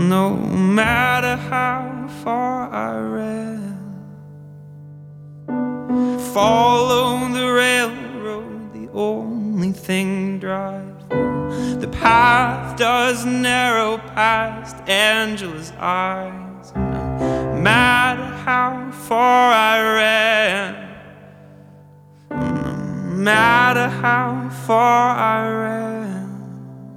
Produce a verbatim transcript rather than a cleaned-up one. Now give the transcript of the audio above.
No matter how far I ran, follow the railroad, the only thing drive. The path does narrow past Angela's eyes. No matter how far I ran, no matter how far I ran.